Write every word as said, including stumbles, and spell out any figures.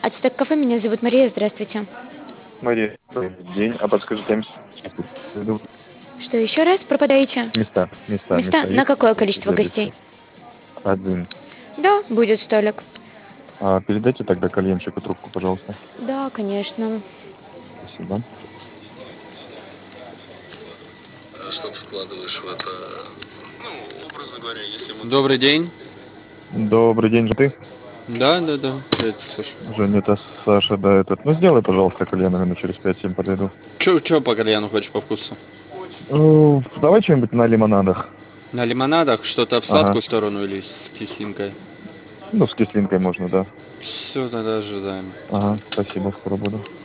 Ацтек кафе, меня зовут Мария, здравствуйте. Мария, добрый день. А подскажите, м- иду Что, еще раз пропадаете? места, места, Места места на есть какое количество для гостей? диска? Один. Да, будет столик. А передайте тогда кальянщику трубку, пожалуйста. Да, конечно. Спасибо. Что ты вкладываешь в это, ну, образно говоря, если мы... Добрый день. Добрый день, ты? Да, да, да. Это Саша. Женя, это Саша, да, этот. Ну, сделай, пожалуйста, кальян, наверное, через пять-семь подойду. Чё, чё по кальяну хочешь по вкусу? Ну, давай что-нибудь на лимонадах. На лимонадах что-то в Ага. сладкую сторону или с кислинкой? Ну, с кислинкой можно, да. Все, тогда ожидаем. Ага, спасибо, скоро буду.